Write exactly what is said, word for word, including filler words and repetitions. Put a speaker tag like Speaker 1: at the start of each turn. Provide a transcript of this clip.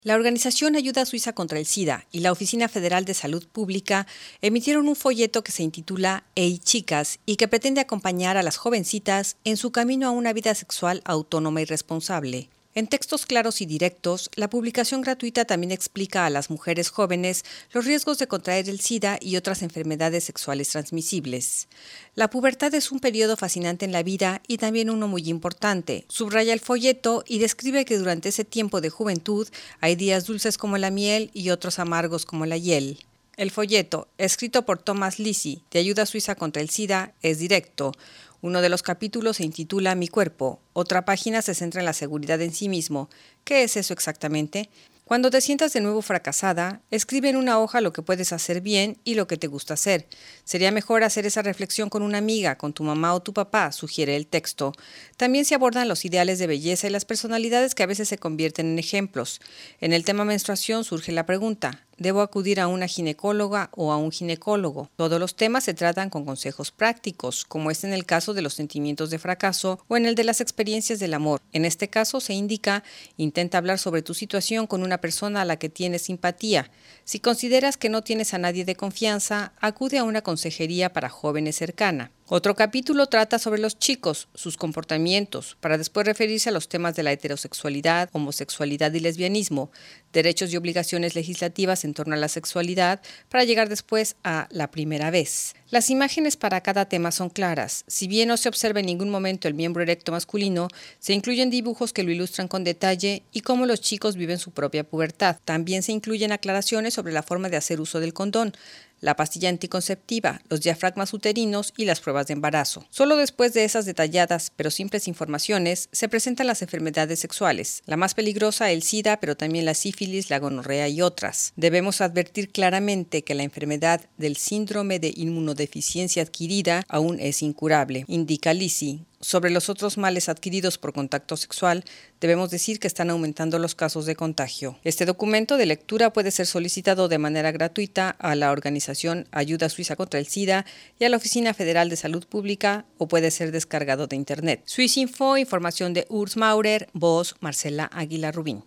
Speaker 1: La organización Ayuda Suiza contra el SIDA y la Oficina Federal de Salud Pública emitieron un folleto que se intitula Hey Chicas y que pretende acompañar a las jovencitas en su camino a una vida sexual autónoma y responsable. En textos claros y directos, la publicación gratuita también explica a las mujeres jóvenes los riesgos de contraer el SIDA y otras enfermedades sexuales transmisibles. La pubertad es un periodo fascinante en la vida y también uno muy importante. Subraya el folleto y describe que durante ese tiempo de juventud hay días dulces como la miel y otros amargos como la hiel. El folleto, escrito por Thomas Lisi, de Ayuda Suiza contra el SIDA, es directo. Uno de los capítulos se intitula Mi cuerpo, otra página se centra en la seguridad en sí mismo. ¿Qué es eso exactamente? Cuando te sientas de nuevo fracasada, escribe en una hoja lo que puedes hacer bien y lo que te gusta hacer. Sería mejor hacer esa reflexión con una amiga, con tu mamá o tu papá, sugiere el texto. También se abordan los ideales de belleza y las personalidades que a veces se convierten en ejemplos. En el tema menstruación surge la pregunta: ¿debo acudir a una ginecóloga o a un ginecólogo? Todos los temas se tratan con consejos prácticos, como es en el caso de los sentimientos de fracaso o en el de las experiencias del amor. En este caso se indica: intenta hablar sobre tu situación con una persona a la que tienes simpatía. Si consideras que no tienes a nadie de confianza, acude a una consejería para jóvenes cercana. Otro capítulo trata sobre los chicos, sus comportamientos, para después referirse a los temas de la heterosexualidad, homosexualidad y lesbianismo, derechos y obligaciones legislativas en torno a la sexualidad, para llegar después a la primera vez. Las imágenes para cada tema son claras. Si bien no se observa en ningún momento el miembro erecto masculino, se incluyen dibujos que lo ilustran con detalle y cómo los chicos viven su propia pubertad. También se incluyen aclaraciones sobre la forma de hacer uso del condón, la pastilla anticonceptiva, los diafragmas uterinos y las pruebas de embarazo. Solo después de esas detalladas pero simples informaciones se presentan las enfermedades sexuales, la más peligrosa el SIDA, pero también la sífilis, la gonorrea y otras. Debemos advertir claramente que la enfermedad del síndrome de inmunodeficiencia adquirida aún es incurable, indica Lisi. Sobre los otros males adquiridos por contacto sexual, debemos decir que están aumentando los casos de contagio. Este documento de lectura puede ser solicitado de manera gratuita a la organización Ayuda Suiza contra el SIDA y a la Oficina Federal de Salud Pública, o puede ser descargado de Internet. Swissinfo, información de Urs Maurer, voz Marcela Águila Rubín.